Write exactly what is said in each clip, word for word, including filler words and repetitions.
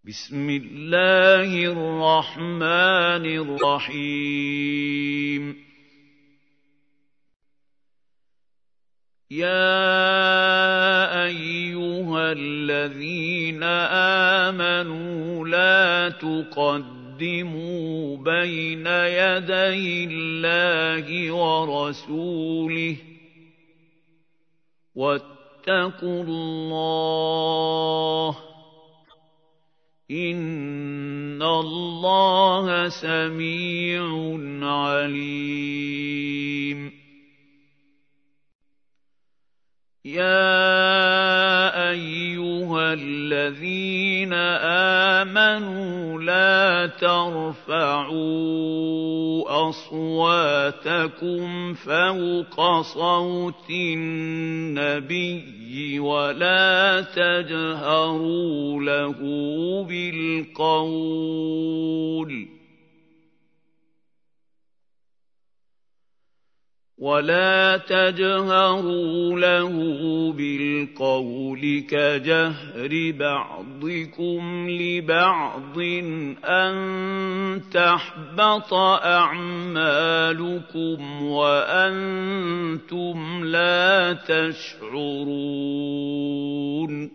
بسم الله الرحمن الرحيم يا أيها الذين آمنوا لا تقدموا بين يدي الله ورسوله واتقوا الله إن الله سميع عليم يا أيها الذين آمنوا لا ترفعوا أصواتكم فوق صوت النبي ولا تجهروا له بالقول ولا تجهروا له بالقول كجهر بعضكم لبعض أن تحبط أعمالكم وأنتم لا تشعرون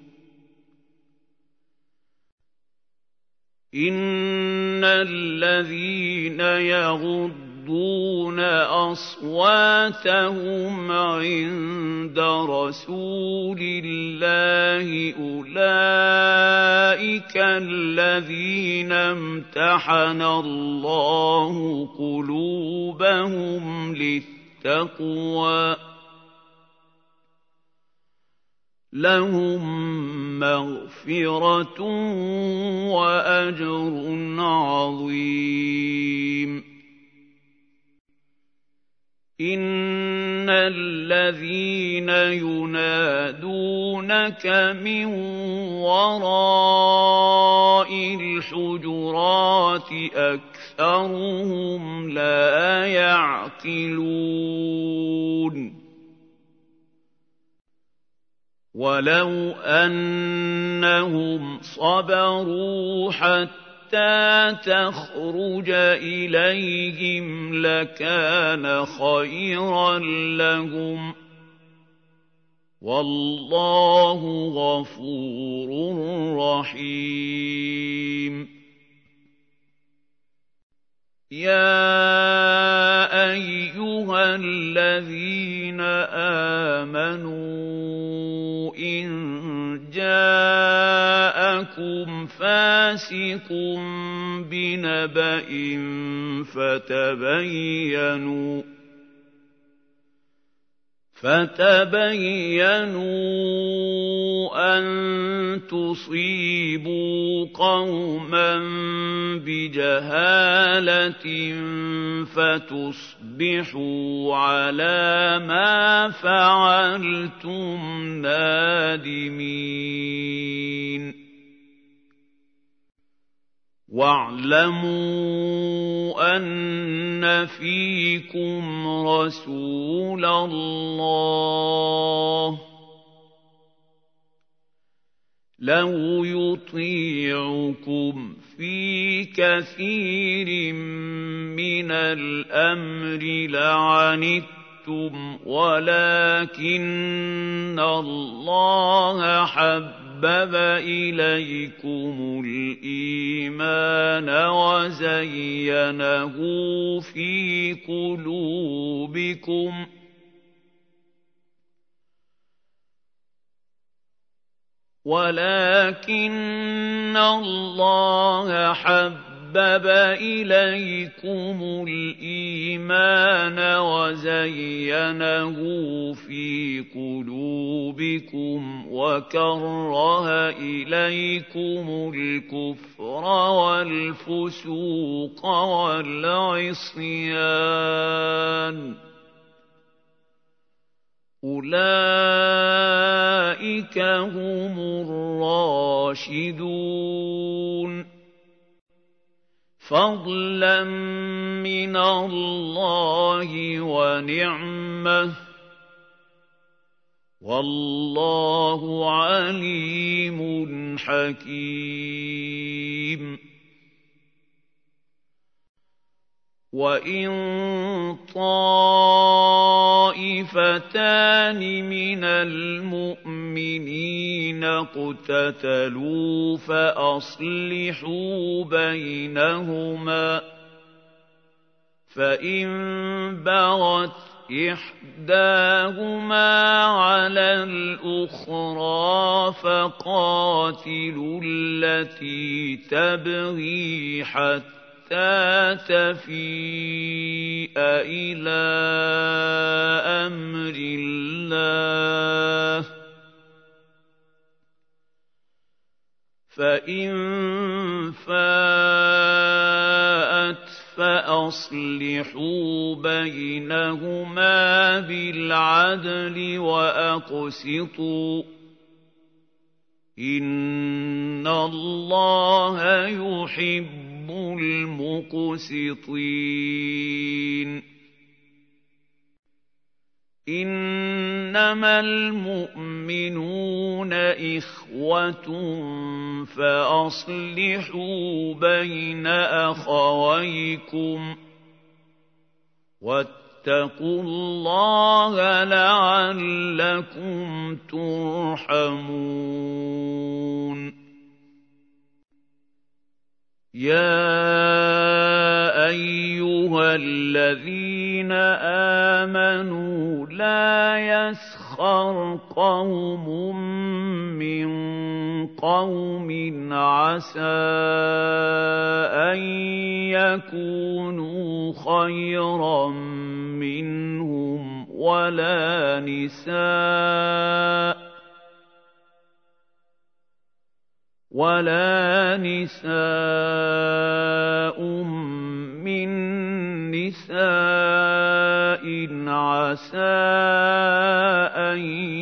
إن الذين يغضون يغضون أصواتهم عند رسول الله أولئك الذين امتحن الله قلوبهم للتقوى لهم مغفرة وأجر عظيم إن الذين ينادونك من وراء الحجرات أكثرهم لا يعقلون ولو أنهم صبروا حتى حتى تخرج إليهم لكان خيرا لهم والله غفور رحيم يا أيها الذين آمنوا إن جاءكم فاسق بنبأ فتبينوا فتبينوا أن تصيبوا قوما بجهالة فتصبحوا على ما فعلتم نادمين واعلموا أن فيكم رسول الله لو يطيعكم في كثير من الأمر لعنتم ولكن الله حبب حبب إليكم الإيمان وزينه في قلوبكم ولكن الله حبب حبب إليكم الإيمان وزينه في قلوبكم وكره إليكم الكفر والفسوق والعصيان أولئك هم الراشدون فضلا من الله ونعمة وَاللَّهُ عَلِيمٌ حَكِيمٌ. وَإِن طَائِفَتَانِ مِنَ الْمُؤْمِنِينَ اقْتَتَلُوا فَأَصْلِحُوا بَيْنَهُمَا ۖ فَإِن بَغَتْ إِحْدَاهُمَا عَلَى الْأُخْرَىٰ فَقَاتِلُوا الَّتِي تَبْغِي حَتَّىٰ تَفِيءَ إِلَىٰ أَمْرِ اللَّهِ ۚ فَإِن فَاءَتْ فَأَصْلِحُوا بَيْنَهُمَا بِالْعَدْلِ وَأَقْسِطُوا ۖ إِنَّ اللَّهَ يُحِبُّ الْمُقْسِطِينَ. إِنَّمَا الْمُؤْمِنُونَ إِخْوَةٌ فَأَصْلِحُوا بَيْنَ أَخَوَيْكُمْ ۚ وَاتَّقُوا اللَّهَ لَعَلَّكُمْ تُرْحَمُونَ. يَا أَيُّهَا الَّذِينَ آمَنُوا لَا يَسْخَرْ قَوْمٌ مِّن قَوْمٍ عَسَىٰ أَن يَكُونُوا خَيْرًا مِّنْهُمْ وَلَا نِسَاءٌ وَلَا نِسَاءٌ مِّن نِّسَاءٍ عَسَىٰ أَن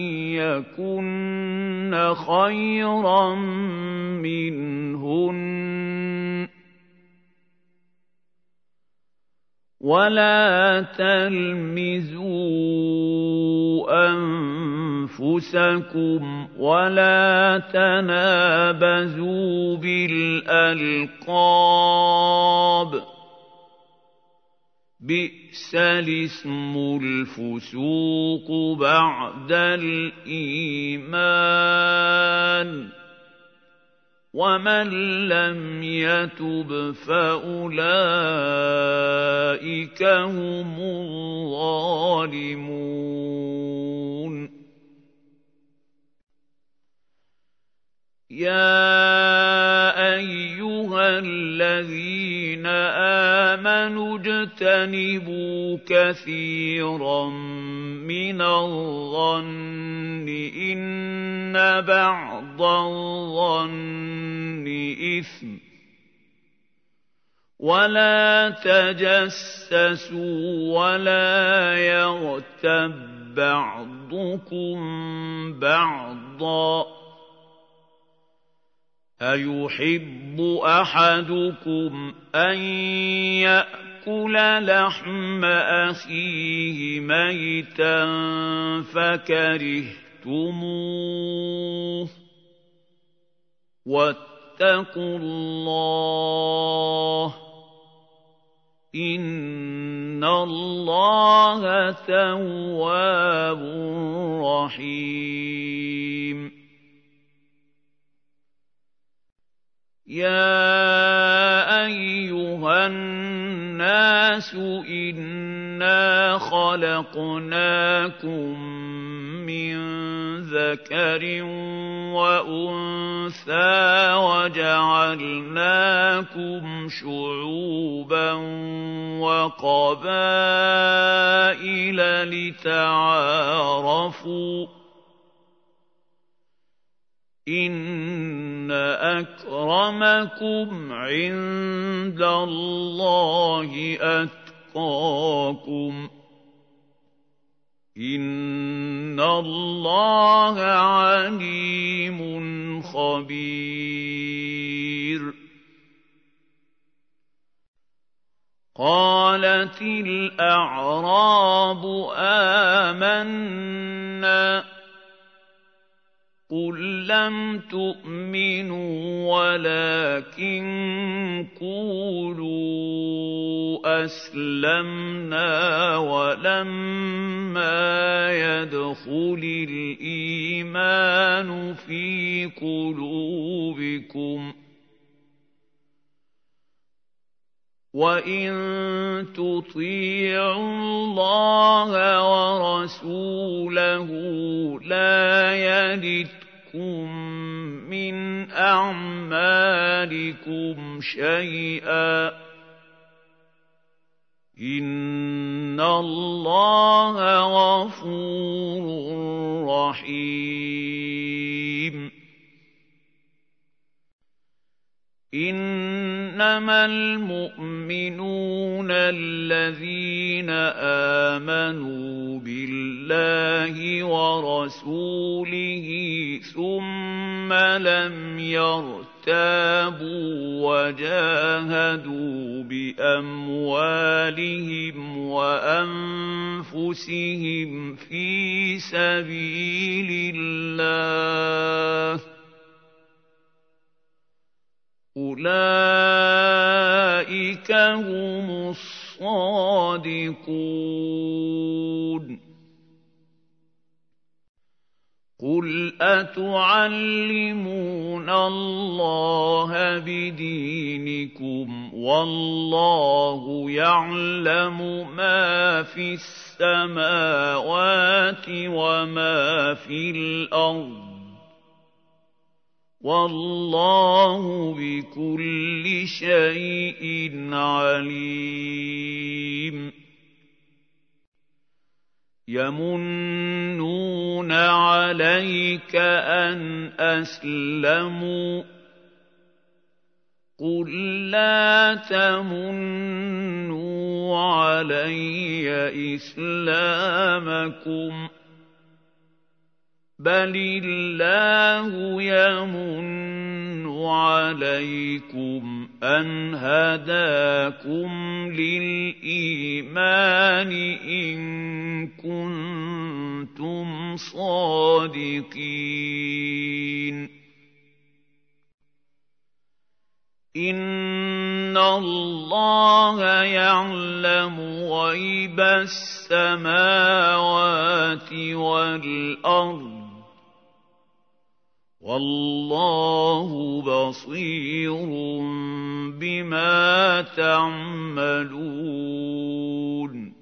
يَكُنَّ خَيْرًا مِّنْهُنَّ ۖ وَلَا تَلْمِزُوا أَنفُسَكُمْ وَلَا تَنَابَزُوا بِالْأَلْقَابِ ۖ بِئْسَ الِاسْمُ الْفُسُوقُ بَعْدَ الْإِيمَانِ ۚ وَمَن لَّمْ يَتُبْ فَأُولَٰئِكَ هُمُ الظَّالِمُونَ. يَا أَيُّهَا الَّذِينَ آمَنُوا اجْتَنِبُوا كَثِيرًا مِّنَ الظَّنِّ إِنَّ بَعْضَ الظَّنِّ إِثْمٌ ۖ وَلَا تَجَسَّسُوا وَلَا يَغْتَب بَّعْضُكُم بَعْضًا ۚ أَيُحِبُّ أَحَدُكُمْ أَن يَأْكُلَ لَحْمَ أَخِيهِ مَيْتًا فَكَرِهْتُمُوهُ ۚ وَاتَّقُوا اللَّهَ ۚ إِنَّ اللَّهَ تَوَّابٌ رَّحِيمٌ. يَا أَيُّهَا النَّاسُ إِنَّا خَلَقْنَاكُم مِّن ذَكَرٍ وَأُنثَىٰ وَجَعَلْنَاكُمْ شُعُوبًا وَقَبَائِلَ لِتَعَارَفُوا ۚ إِنَّ أَكْرَمَكُمْ عِندَ اللَّهِ أَتْقَاكُمْ ۚ إِنَّ اللَّهَ عَلِيمٌ خَبِيرٌ. قَالَتِ الْأَعْرَابُ آمَنَّا قُل لَّمْ تُؤْمِنُوا وَلَٰكِن قُولُوا أَسْلَمْنَا وَلَمَّا يَدْخُلِ الْإِيمَانُ فِي قُلُوبِكُمْ ۖ وَإِن تُطِيعُوا اللَّهَ وَرَسُولَهُ لَا يَلِتْكُم مِّنْ أَعْمَالِكُمْ شَيْئًا ۚ إِنَّ اللَّهَ غَفُورٌ رَّحِيمٌ. إِنَّمَا الْمُؤْمِنُونَ الَّذِينَ آمَنُوا بِاللَّهِ وَرَسُولِهِ ثُمَّ لَمْ يَرْتَابُوا وَجَاهَدُوا بِأَمْوَالِهِمْ وَأَنفُسِهِمْ فِي سَبِيلِ اللَّهِ ۚ أُولَٰئِكَ هُمُ الصَّادِقُونَ. قُلْ أَتُعَلِّمُونَ اللَّهَ بِدِينِكُمْ وَاللَّهُ يَعْلَمُ مَا فِي السَّمَاوَاتِ وَمَا فِي الْأَرْضِ ۚ وَاللَّهُ بِكُلِّ شَيْءٍ عَلِيمٌ. يَمُنُّونَ عَلَيْكَ أَنْ أَسْلَمُوا ۖ قُل لَّا تَمُنُّوا عَلَيَّ إِسْلَامَكُم، بَلِ اللَّهُ يَمُنُّ عَلَيْكُمْ أَنْ هَدَاكُمْ لِلْإِيمَانِ إِن كُنتُمْ صَادِقِينَ. إِنَّ اللَّهَ يَعْلَمُ غَيْبَ السَّمَاوَاتِ وَالْأَرْضِ ۚ وَاللَّهُ بَصِيرٌ بِمَا تَعْمَلُونَ.